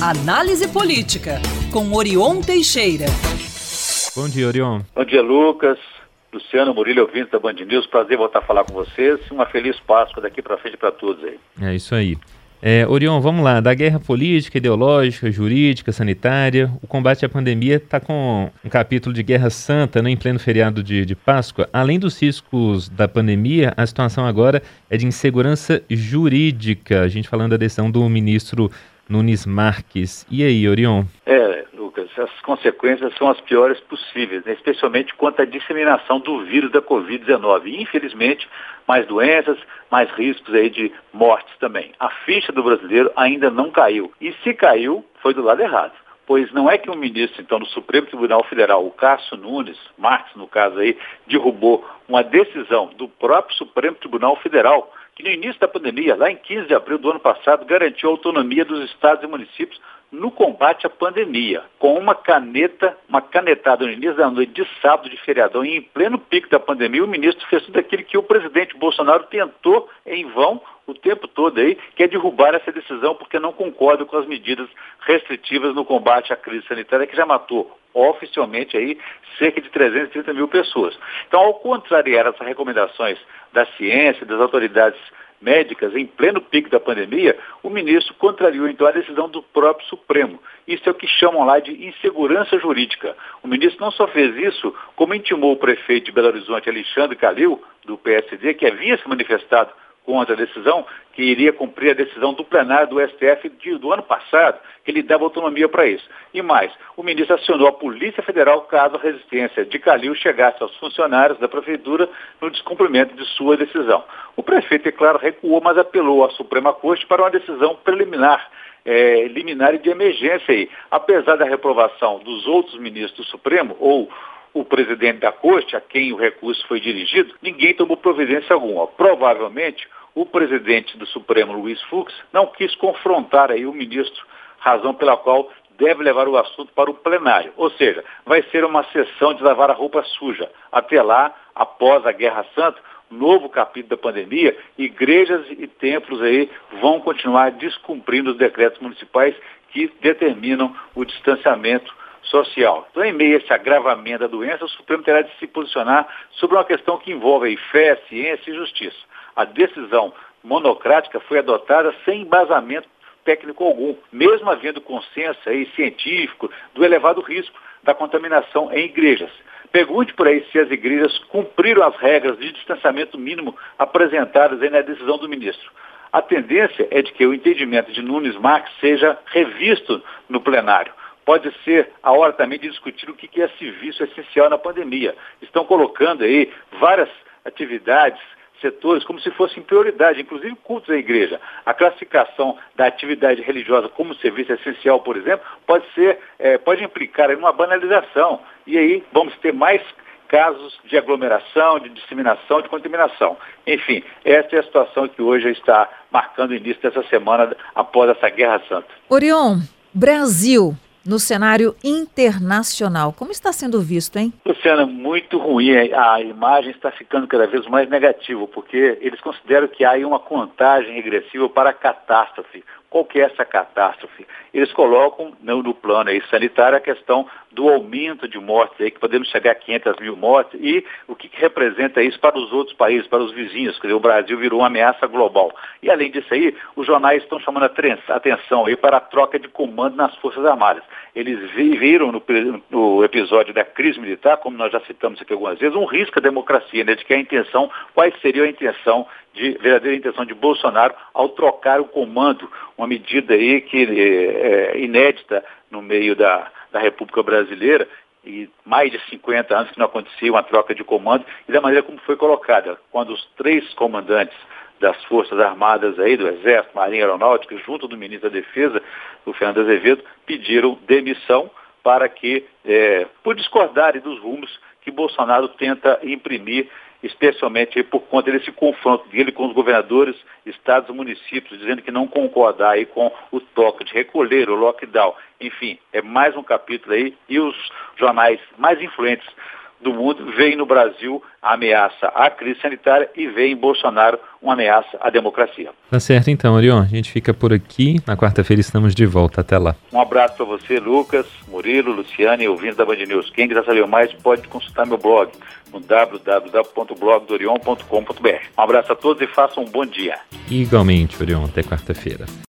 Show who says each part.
Speaker 1: Análise Política, com Orion Teixeira.
Speaker 2: Bom dia, Orion.
Speaker 3: Bom dia, Lucas. Luciano, Murilo, ouvintes da Band News. Prazer voltar a falar com vocês. Uma feliz Páscoa daqui para frente para todos aí.
Speaker 2: É isso aí. Orion, vamos lá. Da guerra política, ideológica, jurídica, sanitária, o combate à pandemia está com um capítulo de guerra santa, né, em pleno feriado de Páscoa. Além dos riscos da pandemia, a situação agora é de insegurança jurídica. A gente falando da decisão do ministro Nunes Marques. E aí, Orion?
Speaker 3: Lucas, as consequências são as piores possíveis, né? Especialmente quanto à disseminação do vírus da Covid-19. Infelizmente, mais doenças, mais riscos aí de mortes também. A ficha do brasileiro ainda não caiu. E se caiu, foi do lado errado. Pois não é que um ministro, então, do Supremo Tribunal Federal, o Cássio Nunes Marques, no caso aí, derrubou uma decisão do próprio Supremo Tribunal Federal, que no início da pandemia, lá em 15 de abril do ano passado, garantiu a autonomia dos estados e municípios no combate à pandemia, com uma canetada no início da noite de sábado de feriadão, e em pleno pico da pandemia, o ministro fez tudo aquilo que o presidente Bolsonaro tentou em vão o tempo todo aí, que é derrubar essa decisão porque não concorda com as medidas restritivas no combate à crise sanitária, que já matou oficialmente aí cerca de 330 mil pessoas. Então, ao contrariar essas recomendações da ciência, das autoridades médicas, em pleno pico da pandemia, o ministro contrariou então a decisão do próprio Supremo. Isso é o que chamam lá de insegurança jurídica. O ministro não só fez isso, como intimou o prefeito de Belo Horizonte, Alexandre Calil, do PSD, que havia se manifestado contra a decisão, que iria cumprir a decisão do plenário do STF do ano passado, que lhe dava autonomia para isso. E mais, o ministro acionou a Polícia Federal caso a resistência de Calil chegasse aos funcionários da Prefeitura no descumprimento de sua decisão. O prefeito, é claro, recuou, mas apelou à Suprema Corte para uma decisão preliminar, liminar e de emergência aí. Apesar da reprovação dos outros ministros do Supremo, ou o presidente da Corte, a quem o recurso foi dirigido, ninguém tomou providência alguma. Provavelmente, o presidente do Supremo, Luiz Fux, não quis confrontar aí o ministro, razão pela qual deve levar o assunto para o plenário. Ou seja, vai ser uma sessão de lavar a roupa suja. Até lá, após a Guerra Santa, novo capítulo da pandemia, igrejas e templos aí vão continuar descumprindo os decretos municipais que determinam o distanciamento social. Então, em meio a esse agravamento da doença, o Supremo terá de se posicionar sobre uma questão que envolve aí fé, ciência e justiça. A decisão monocrática foi adotada sem embasamento técnico algum, mesmo havendo consenso aí científico do elevado risco da contaminação em igrejas. Pergunte por aí se as igrejas cumpriram as regras de distanciamento mínimo apresentadas aí na decisão do ministro. A tendência é de que o entendimento de Nunes Marques seja revisto no plenário. Pode ser a hora também de discutir o que é serviço essencial na pandemia. Estão colocando aí várias atividades, setores, como se fossem prioridade, inclusive cultos à igreja. A classificação da atividade religiosa como serviço essencial, por exemplo, pode implicar em uma banalização. E aí vamos ter mais casos de aglomeração, de disseminação, de contaminação. Enfim, essa é a situação que hoje está marcando o início dessa semana após essa Guerra Santa.
Speaker 4: Orion, Brasil, no cenário internacional, como está sendo visto, hein?
Speaker 3: Luciana, muito ruim. A imagem está ficando cada vez mais negativa, porque eles consideram que há aí uma contagem regressiva para a catástrofe. Qual que é essa catástrofe? Eles colocam no plano aí sanitário a questão do aumento de mortes, aí, que podemos chegar a 500 mil mortes, e o que representa isso para os outros países, para os vizinhos, quer dizer, o Brasil virou uma ameaça global. E além disso aí, os jornais estão chamando a atenção aí para a troca de comando nas Forças Armadas. Eles viram no episódio da crise militar, como nós já citamos aqui algumas vezes, um risco à democracia, né, de que qual seria a verdadeira intenção de Bolsonaro ao trocar o comando, uma medida aí que é inédita no meio da República Brasileira, e mais de 50 anos que não acontecia uma troca de comando, e da maneira como foi colocada, quando os 3 comandantes das Forças Armadas aí, do Exército, Marinha e Aeronáutica, junto do ministro da Defesa, o Fernando Azevedo, pediram demissão para que, por discordarem dos rumos que Bolsonaro tenta imprimir, especialmente aí por conta desse confronto dele com os governadores, estados e municípios, dizendo que não concordar aí com o toque de recolher, o lockdown. Enfim, é mais um capítulo aí, e os jornais mais influentes do mundo veem no Brasil a ameaça à crise sanitária e veem em Bolsonaro uma ameaça à democracia.
Speaker 2: Tá certo então, Orion. A gente fica por aqui. Na quarta-feira estamos de volta. Até lá.
Speaker 3: Um abraço para você, Lucas, Murilo, Luciane e ouvintes da Band News. Quem quiser saber mais pode consultar meu blog no www.blogdorion.com.br. Um abraço a todos e façam um bom dia.
Speaker 2: Igualmente, Orion. Até quarta-feira.